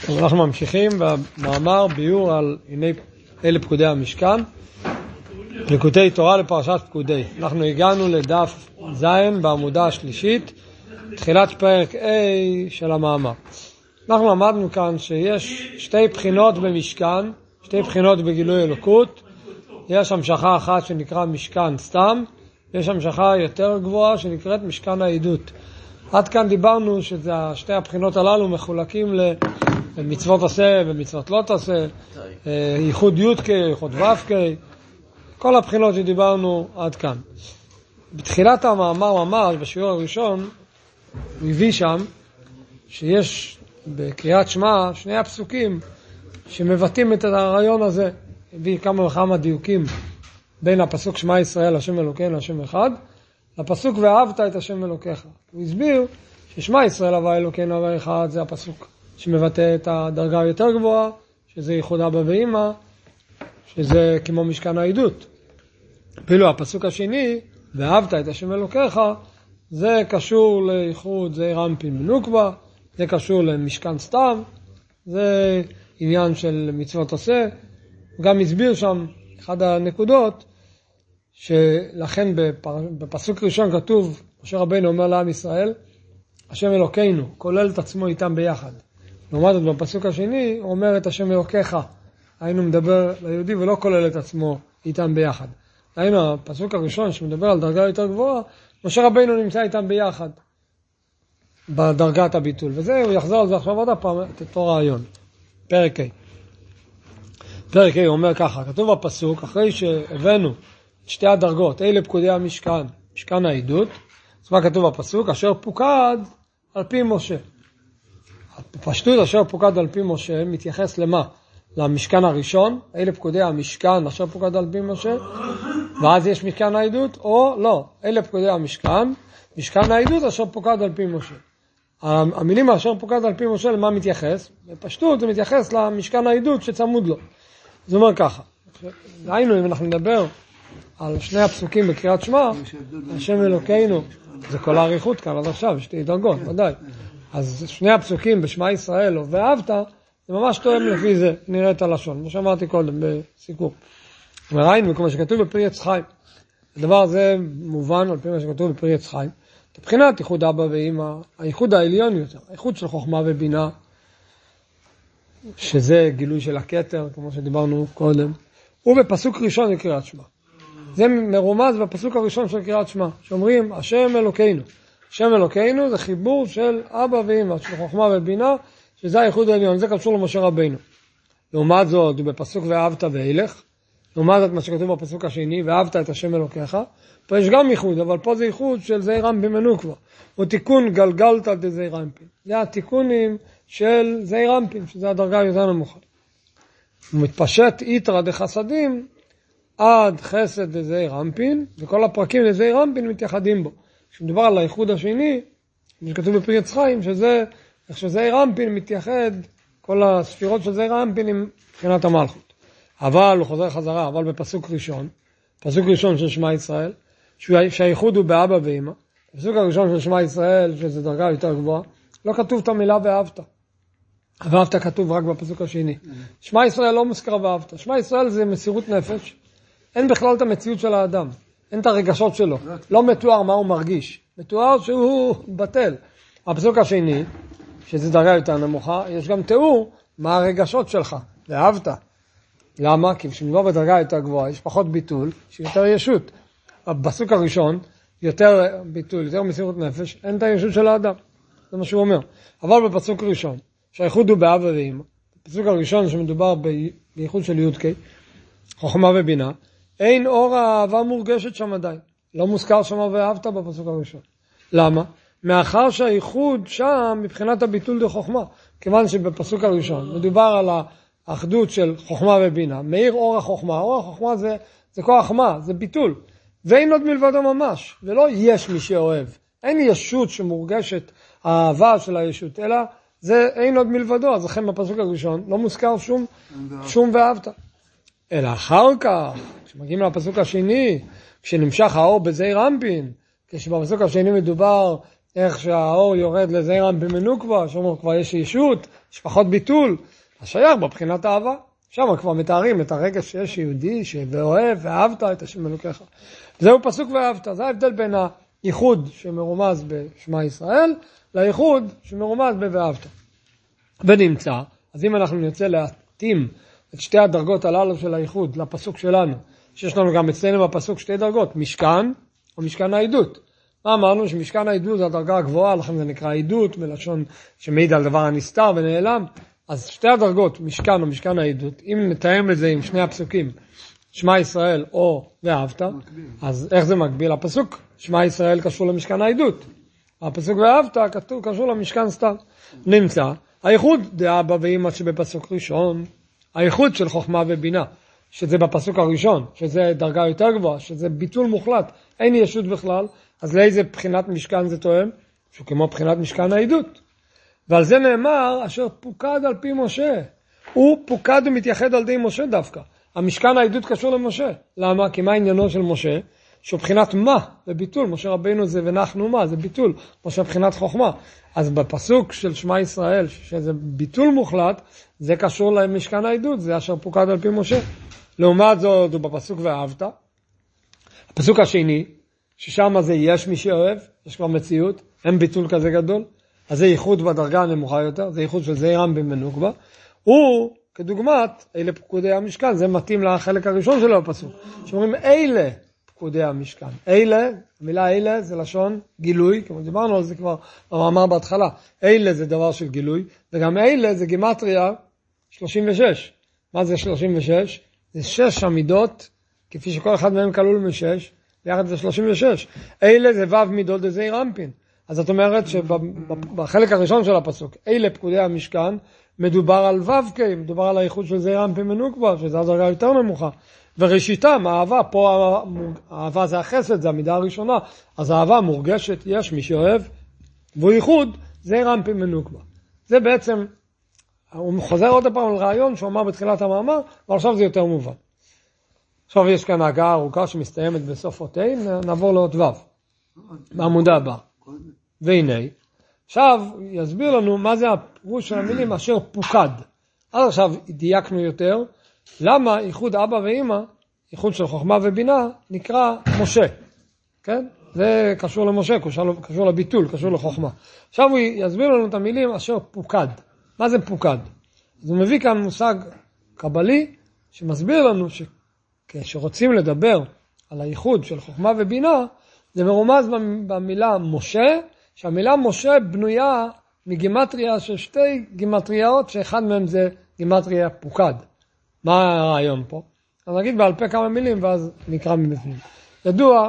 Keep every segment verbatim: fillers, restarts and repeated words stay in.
אז אנחנו ממשיכים במאמר ביור על הנה אלה פקודי המשכן, פקודי תורה לפרשת פקודי. אנחנו הגענו לדף זין בעמודה השלישית, תחילת פרק A של המאמר. אנחנו למדנו כאן שיש שתי בחינות במשכן, שתי בחינות בגילוי אלוקות. יש המשכה אחת שנקרא משכן סתם, יש המשכה יותר גבוהה שנקראת משכן העדות. עד כאן דיברנו ששתי הבחינות הללו מחולקים למצוות עשה ומצוות לא תעשה, ייחוד י' ייחוד ו' כל הבחינות שדיברנו עד כאן. בתחילת המאמר ממש, בשיעור הראשון, הוא הביא שם שיש בקריאת שמע שני הפסוקים שמבטאים את הרעיון הזה. הביא כמה וכמה דיוקים בין הפסוק שמע ישראל השם אלוקינו השם אחד לפסוק ואהבת את השם אלוקיך. הוא הסביר ששמע ישראל הווה אלוקינו הווה אחד זה הפסוק שמבטא את הדרגה היותר גבוהה, שזה ייחוד אבא ואמא, שזה כמו משכן העדות. ואילו הפסוק השני ואהבת את השם אלוקיך זה קשור לייחוד זעיר אנפין בנוקבה, זה קשור למשכן סתם, זה עניין של מצוות עשה. גם הסביר שם אחד הנקודות שלכן בפסוק ראשון כתוב, משה רבינו אומר לעם ישראל השם אלוקינו, כולל את עצמו איתם ביחד. לעומת זאת בפסוק השני הוא אומר את השם אלוקיך, היינו מדבר ליהודי ולא כולל את עצמו איתם ביחד. היינו הפסוק הראשון שמדבר על דרגה יותר גבוהה, משה רבינו נמצא איתם ביחד בדרגת הביטול, וזה הוא יחזור על זה עכשיו עוד הפעם את אותו רעיון. פרק A. פרק A אומר ככה, כתוב בפסוק, אחרי שהבאנו את שתי הדרגות, אלה פקודי המשכן, משכן העדות, אז מה כתוב בפסוק? אשר פוקד על פי משה. הפשטות אשר פוקד על פי משה מתייחס למה? למשכן הראשון, אלה פקודי המשכן אשר פוקד על פי משה, ואז יש משכן העדות, או לא, אלה פקודי המשכן, משכן העדות אשר פוקד על פי משה. המילים אשר פוקד על פי משה למה מתייחס? בפשטות זה מתייחס למשכן העדות שצמוד לו. זה אומר ככה, ראינו אם אנחנו נדבר על שני הפסוקים בקריאת שמע, השם אלוקינו, זה כל האריכות כאן עד עכשיו, שתי דרגות, ודאי. אז שני הפסוקים בשמע ישראל ואהבת, זה ממש תואם לפי זה, נראה את הלשון, כמו שאמרתי קודם בסיכום. וראינו, כמו שכתוב בפרי עץ חיים, הדבר הזה מובן על פי מה שכתוב בפרי עץ חיים, מבחינת ייחוד אבא ואמא, הייחוד העליון יותר, הייחוד של חוכמה ובינה, שזה גילוי של הכתר, כמו שדיברנו קודם, ובפסוק ראשון לקריאת שמע. זה מרומז בפסוק הראשון של קריאת שמע, שאומרים השם אלוקינו. השם אלוקינו זה חיבור של אבא ואמא, של חוכמה ובינה, שזה הייחוד העליון, זה קשור למשה רבינו. לעומת זאת, בפסוק ואהבת ואילך, לעומת זאת מה שכתוב בפסוק השני, ואהבת את השם אלוקיך, פה יש גם ייחוד, אבל פה זה ייחוד של זעיר אנפין בנוקבה, הוא תיקון גלגלתא דזעיר אנפין. זה התיקונים של זעיר אנפין, שזה הדרגה היותר נמוכה. הוא מתפשט איתרא דחסדים עד חסד דזעיר אנפין, וכל הפרקים דזעיר אנפין מתייחדים בו. כשמדובר על הייחוד השני, שכתוב בפרי עץ חיים, שזה איך שזעיר אנפין מתייחד, כל הספירות של זעיר אנפין עם מבחינת המלכות. אבל הוא חוזר חזרה, אבל בפסוק ראשון, פסוק ראשון של שמע ישראל, שהייחוד הוא באבא ואמא, בפסוק הראשון של שמע ישראל, שזה דרגה יותר גבוהה, לא כתוב את המילה ואהבת. ואהבת כתוב רק בפסוק השני. שמע ישראל לא מוזכר ואהבת. שמע ישראל זה מסירות נפש. אין בכלל את המציאות של האדם. אין את הרגשות שלו. לא מתואר מה הוא מרגיש. מתואר שהוא בטל. הפסוק השני, שזה דרגה יותר נמוכה, יש גם תיאור מה הרגשות שלך. ואהבת. למה? כי כשמדובר בדרגה יותר גבוהה, יש פחות ביטול, שיותר ישות. בפסוק הראשון, יותר ביטול, יותר מסירות נפש, אין את הישות של האדם. זה מה שהוא אומר. אבל בפסוק ראשון, שהייחוד הוא באבא ואמא, בפסוק הראשון שמדובר בייחוד של י' ק', חוכמה ובינה, אין אור האהבה מורגשת שם עדיין. לא מוזכר שם ואהבת בפסוק הראשון. למה? מאחר שהייחוד שם מבחינת הביטול דה חוכמה, כיוון שבפסוק הראשון מדובר על האחדות של חוכמה ובינה, מאיר אור החוכמה, אור החוכמה זה, זה כוח מה, זה ביטול, ואין עוד מלבדו ממש, ולא יש מי שאוהב, אין ישות שמורגשת האהבה של הישות, אלא זה אין עוד מלבדו, אז לכן בפסוק הראשון לא מוזכר שום, שום ואהבת. אלא אחר כך, כשמגיעים לפסוק השני, כשנמשך האור בזעיר אנפין, כשבפסוק השני מדובר איך שהאור יורד לזעיר אנפין בנוקבה, שאומר כבר יש ישות, יש פחות ביטול, השייך בבחינת אהבה. שם כבר מתארים את הרגש שיש יהודי שאוהב ואהבת את השם אלוקיך. זהו פסוק ואהבת. זה ההבדל בין הייחוד שמרומז בשמע ישראל לייחוד שמרומז ב"ואהבת". ונמצא, אז אם אנחנו נרצה להתאים את שתי הדרגות הללו של הייחוד לפסוק שלנו, שיש לנו גם אצלנו בפסוק שתי דרגות, משכן או משכן העדות. מה אמרנו? שמשכן העדות זה הדרגה הגבוהה, לכן זה נקרא עדות, מלשון שמעיד על דבר הנסתר ונעלם. אז שתי הדרגות, משכן או משכן העדות, אם נתאם את זה עם שני הפסוקים, שמע ישראל או ואהבת, אז איך זה מקביל? הפסוק שמע ישראל קשור למשכן העדות. הפסוק ואהבת קשור למשכן סתם. נמצא, הייחוד דאבא ואמא שבפסוק ראשון, הייחוד של חוכמה ובינה, שזה בפסוק הראשון, שזה דרגה יותר גבוהה, שזה ביטול מוחלט, אין ישות בכלל, אז לאיזה בחינת משכן זה תואם? שהוא כמו בחינת משכן העדות. ועל זה נאמר, אשר פוקד על פי משה. הוא פוקד ומתייחד על ידי משה דווקא. המשכן העדות קשור למשה. למה? כי מה עניינו של משה? שהוא בחינת מה? זה ביטול. משה רבינו זה ונחנו מה? זה ביטול. משה בחינת חוכמה. אז בפסוק של שמע ישראל, שזה ביטול מוחלט, זה קשור למשכן העדות. זה אשר פוקד על פי משה. לעומת זאת, הוא בפסוק ואהבת. הפסוק השני, ששם זה יש מי שאוהב, יש כבר מציאות, אין ביטול כזה גדול. אז זה ייחוד בדרגה הנמוכה יותר, זה ייחוד של זעיר אנפין מנוקבה. הוא, כדוגמת, אלה פקודי המשכן, זה מתאים לחלק הראשון שלו בפסוק. שאומרים, אלה פקודי המשכן. אלה, המילה אלה זה לשון גילוי, כמו דיברנו על זה כבר במאמר בהתחלה. אלה זה דבר של גילוי, וגם אלה זה גימטריה שלושים ושש. מה זה שלושים ושש? זה שש המידות, כפי שכל אחד מהם כלול משש, ביחד זה שלושים ושש. אלה זה וו מידות דזעיר אנפין. אז זאת אומרת שבחלק הראשון של הפסוק, אלה פקודי המשכן, מדובר על ו"ק, מדובר על הייחוד של זעיר אנפין מנוקבה, שזו הדרגה יותר נמוכה. וראשיתם, האהבה, פה האהבה זה החסד, זה המידה הראשונה, אז האהבה מורגשת, יש מי שאוהב, והוא ייחוד זעיר אנפין מנוקבה. זה בעצם, הוא חוזר עוד פעם על רעיון שהוא אמר בתחילת המאמר, אבל עכשיו זה יותר מובן. עכשיו יש כאן הגעה ארוכה שמסתיימת בסוף אותיים, נעבור לאות ו' בעמודה הבאה. והנה, עכשיו יסביר לנו מה זה הפירוש של המילים אשר פוקד. אז עכשיו דייקנו יותר, למה ייחוד אבא ואמא, ייחוד של חוכמה ובינה, נקרא משה. כן? זה קשור למשה, קשור, קשור לביטול, קשור לחוכמה. עכשיו הוא יסביר לנו את המילים אשר פוקד. מה זה פוקד? אז הוא מביא כאן מושג קבלי, שמסביר לנו שכשרוצים לדבר על הייחוד של חוכמה ובינה, זה מרומז במילה משה, שהמילה משה בנויה מגימטריה של שתי גימטריות, שאחד מהם זה גימטריה פוקד. מה הרעיון פה? אז נגיד בעל פה כמה מילים ואז נקרא מבפנים. ידוע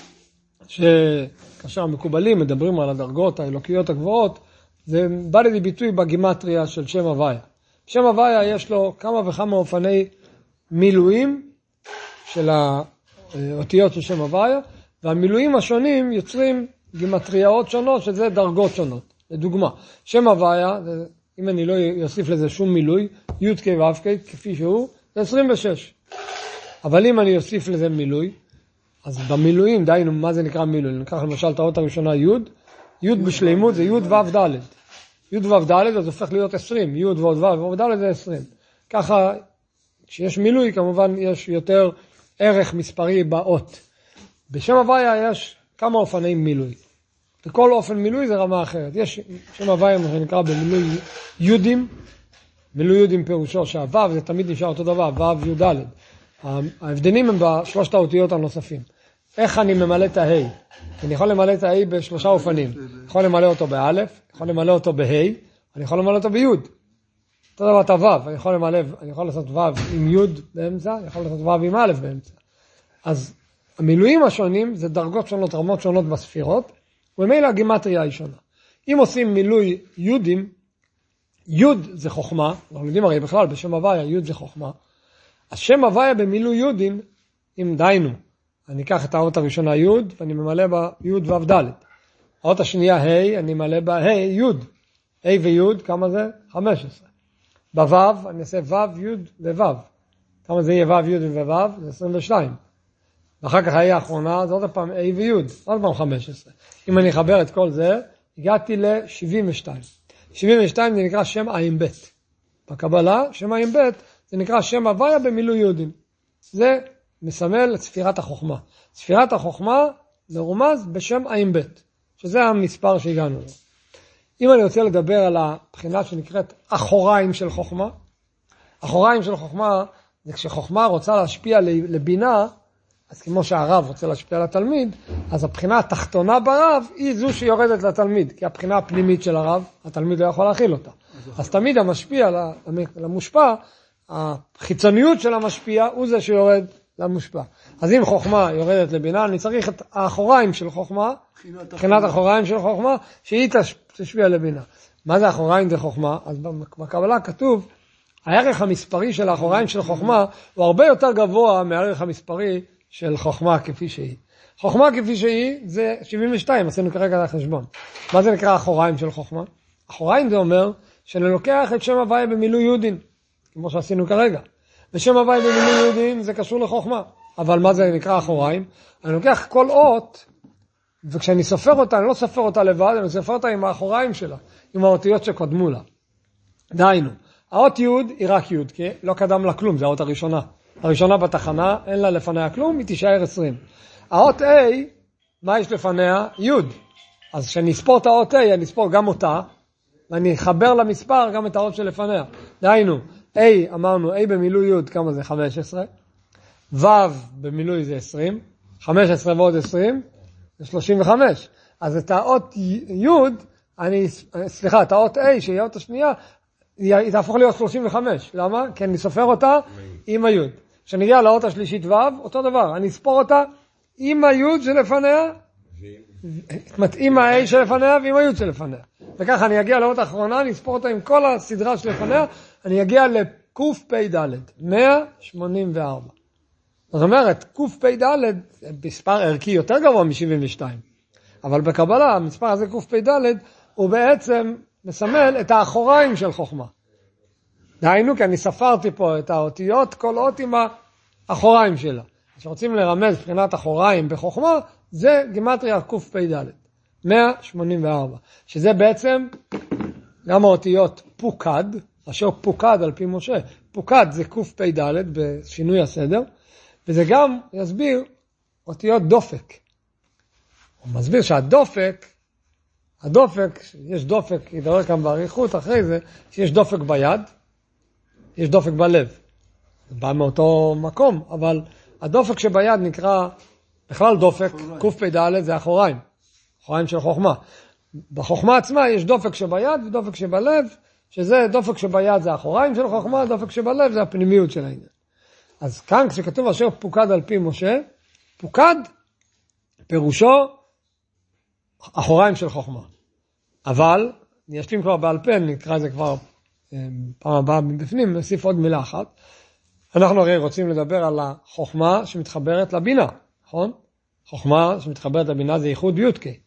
שכאשר המקובלים מדברים על הדרגות האלוקיות הגבוהות, זה בא לידי ביטוי בגימטריה של שם הוויה. שם הוויה יש לו כמה וכמה אופני מילואים של האותיות של שם הוויה, והמילואים השונים יוצרים גימטריאות שונות, שזה דרגות שונות. לדוגמה, שם הוויה, אם אני לא יוסיף לזה שום מילוי, י' כ' ו' כ' כפי שהוא, זה עשרים ושש. אבל אם אני אוסיף לזה מילוי, אז במילואים, דיינו, מה זה נקרא מילוי? ניקח למשל את האות הראשונה י', י' בשלימות זה י' ו' ד'. י' ו' ד' אז הופך להיות עשרים, י' ועוד ו' ועוד ד' זה עשרים. ככה, כשיש מילוי, כמובן יש יותר ערך מספרי באות. בשם הוויה יש כמה אופני מילוי. לכל אופן מילוי זה רמה אחרת. יש שם הוויה מה שנקרא במילוי יודים. מילוי יודים פירושו שהוו זה תמיד נשאר אותו דבר, וו י' ד'. ההבדלים הם בשלושת האותיות הנוספים. איך אני ממלא את ההי? אני יכול למלא את ההי בשלושה אופנים. אני יכול למלא אותו באלף, יכול למלא אותו בהי, אני יכול למלא אותו ביוד. אותו דבר את הוו, אני יכול למלא, אני יכול לעשות וו עם יוד באמצע, אני יכול לעשות וו עם אלף באמצע. אז המילואים השונים זה דרגות שונות, רמות שונות בספירות, ומילא הגימטריה היא שונה. אם עושים מילוי יודים, יוד זה חוכמה, אנחנו יודעים הרי בכלל בשם הוויה, יוד זה חוכמה, אז שם הוויה במילוי יודים, אם דיינו, אני אקח את האות הראשונה יוד, ואני ממלא בה יוד ו' ד'. האות השנייה ה', אני ממלא בה ה' יוד. ה' ויוד, כמה זה? חמש עשרה. בו' אני אעשה ו' יוד וו'. כמה זה יהיה ו' יוד וו'? זה עשרים ושתיים. ואחר כך ה' האחרונה, זה עוד פעם ה' ויוד, עוד פעם חמש עשרה. אם אני אחבר את כל זה, הגעתי ל-שבעים ושתיים. שבעים ושתיים זה נקרא שם עין בית. בקבלה, שם עין בית, זה נקרא שם הוויה במילוי יהודין. זה מסמל את ספירת החוכמה. ספירת החוכמה מרומז בשם עין בית, שזה המספר שהגענו לו. אם אני רוצה לדבר על הבחינה שנקראת אחוריים של חוכמה, אחוריים של חוכמה זה כשחוכמה רוצה להשפיע לבינה, אז כמו שהרב רוצה להשפיע לתלמיד, אז הבחינה התחתונה ברב היא זו שיורדת לתלמיד, כי הבחינה הפנימית של הרב, התלמיד לא יכול להכיל אותה. אז תמיד המשפיע למושפע, החיצוניות של המשפיע הוא זה שיורד למושפע. אז אם חוכמה יורדת לבינה, אני צריך את האחוריים של חוכמה, בחינת האחוריים של חוכמה, שהיא תשפיע לבינה. מה זה האחוריים זה חוכמה? אז בקבלה כתוב, הערך המספרי של האחוריים של חוכמה הוא הרבה יותר גבוה מהערך המספרי של חוכמה כפי שהיא. חוכמה כפי שהיא זה שבעים ושתיים, עשינו כרגע לחשבון. מה זה נקרא אחוריים של חוכמה? אחוריים זה אומר שאני לוקח את שם הוויה במילוי יהודין, כמו שעשינו כרגע. ושם הוויה במילוי יהודין זה קשור לחוכמה. אבל מה זה נקרא אחוריים? אני לוקח כל אות, וכשאני סופר אותה, אני לא סופר אותה לבד, אני סופר אותה עם האחוריים שלה, עם האותיות שקודמו לה. דהיינו, האות י' היא רק י', כי לא קדם לה כלום, זה האות הראשונה. הראשונה בתחנה, אין לה לפניה כלום, היא תישאר עשרים. האות A, מה יש לפניה? י'. אז כשאני אספור את האות A, אני אספור גם אותה, ואני אחבר למספר גם את האות שלפניה. דהיינו, A, אמרנו, A במילוי י', כמה זה? חמש עשרה. ו' במילוי זה עשרים. חמש עשרה ועוד עשרים, זה שלושים וחמש. אז את האות י', אני, סליחה, את האות A, שהיא האות השנייה, היא תהפוך להיות שלושים וחמש. למה? כי אני סופר אותה עם היוד. כשאני אגיע לאות השלישית ו', אותו דבר. אני אספור אותה עם היוד שלפניה, עם ה-A שלפניה ועם היוד שלפניה. וככה אני אגיע לאות האחרונה, אני אספור אותה עם כל הסדרה שלפניה, אני אגיע לקוף פי ד' מאה שמונים וארבע. זאת אומרת, קוף פי ד' מספר ערכי יותר גבוה מ-שבעים ושתיים. אבל בקבלה, המספר הזה קוף פי ד' הוא בעצם מסמל את האחוריים של חוכמה. דהיינו, כי אני ספרתי פה את האותיות, כל אות עם האחוריים שלה. כשרוצים לרמז בחינת אחוריים בחוכמה, זה גימטריה קוף פי ד' מאה שמונים וארבע. שזה בעצם גם האותיות פוקד, אשר פוקד על פי משה. פוקד זה קוף פי ד' בשינוי הסדר, וזה גם יסביר אותיות דופק. הוא מסביר שהדופק, הדופק, יש דופק, ידבר כאן בעריכות אחרי זה, שיש דופק ביד, יש דופק בלב. זה בא מאותו מקום, אבל הדופק שביד נקרא בכלל דופק, קוף פי ד' זה אחוריים, אחוריים של חוכמה. בחוכמה עצמה יש דופק שביד ודופק שבלב, שזה דופק שביד זה אחוריים של חוכמה, דופק שבלב זה הפנימיות של העניין. אז כאן כשכתוב אשר פוקד על פי משה, פוקד פירושו אחוריים של חוכמה. אבל, יש לי כבר בעל פה, נקרא את זה כבר פעם הבאה מבפנים, נוסיף עוד מילה אחת. אנחנו הרי רוצים לדבר על החוכמה שמתחברת לבינה, נכון? חוכמה שמתחברת לבינה זה ייחוד יודקי.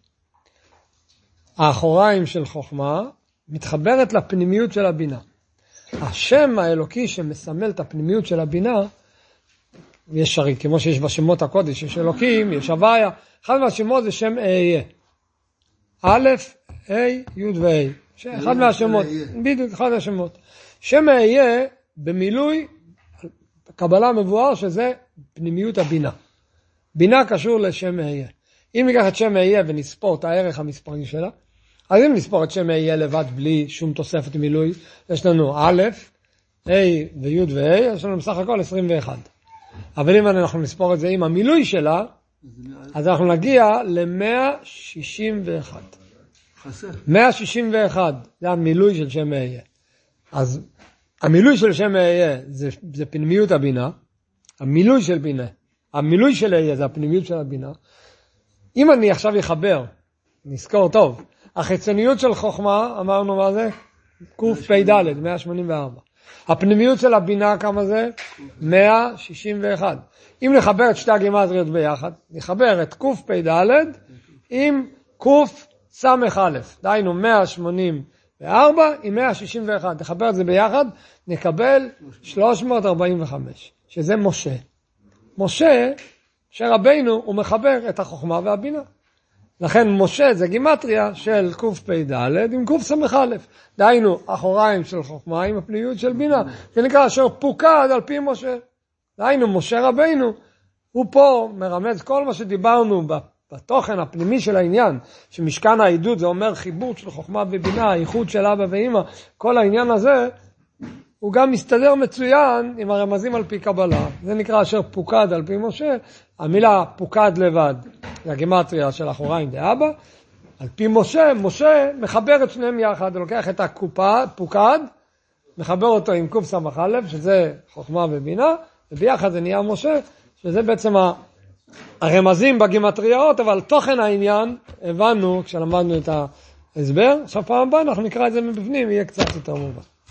האחוריים של חוכמה מתחברת לפנימיות של הבינה. השם האלוקי שמסמל את הפנימיות של הבינה, יש הרי כמו שיש בשמות הקודש, יש אלוקים, יש הוויה, אחד מהשמות זה שם אהיה. א', ה', י' וה'. אחד מהשמות, בדיוק אחד מהשמות. שם אהיה במילוי, קבלה מבואר שזה פנימיות הבינה. בינה קשור לשם אהיה. אם ניקח את שם אהיה ונספור את הערך המספרי שלה, אז אם נספור את שם אהיה לבד בלי שום תוספת מילוי, יש לנו א', ה' וי' וה', יש לנו בסך הכל עשרים ואחת. אבל אם אנחנו נספור את זה עם המילוי שלה, אז אנחנו נגיע ל-מאה שישים ואחת. חסר. מאה שישים ואחת, זה המילוי של שם אהיה. אז המילוי של שם אהיה זה, זה פנימיות הבינה, המילוי של בינה, המילוי של אהיה זה הפנימיות של הבינה. אם אני עכשיו אחבר, נזכור טוב, החיצוניות של חוכמה, אמרנו מה זה? קוף פי ד' מאה שמונים וארבע. הפנימיות של הבינה כמה זה? מאה שישים ואחת. אם נחבר את שתי הגימטריות ביחד, נחבר את קוף פי ד' עם קוף סמך א', דהיינו מאה שמונים וארבע עם מאה שישים ואחת. נחבר את זה ביחד, נקבל שלוש מאות ארבעים וחמש, שזה משה. משה, שרבינו, הוא מחבר את החוכמה והבינה. לכן משה זה גימטריה של קוף פי ד' עם קוף סמך א', דהיינו אחוריים של חוכמה עם הפנימיות של בינה, זה נקרא אשר פוקד על פי משה. דהיינו משה רבינו, הוא פה מרמז כל מה שדיברנו בתוכן הפנימי של העניין, שמשכן העדות זה אומר חיבור של חוכמה ובינה, הייחוד של אבא ואמא, כל העניין הזה, הוא גם מסתדר מצוין עם הרמזים על פי קבלה. זה נקרא אשר פוקד על פי משה. המילה פוקד לבד, זה הגימטריה של אחוריים דאבא. על פי משה, משה מחבר את שניהם יחד, הוא לוקח את הקופה, פוקד, מחבר אותו עם קוף סמך א', שזה חוכמה ובינה, וביחד זה נהיה משה, שזה בעצם הרמזים בגימטריות, אבל תוכן העניין הבנו כשלמדנו את ההסבר. עכשיו פעם הבאה אנחנו נקרא את זה מבפנים, יהיה קצת יותר מובן.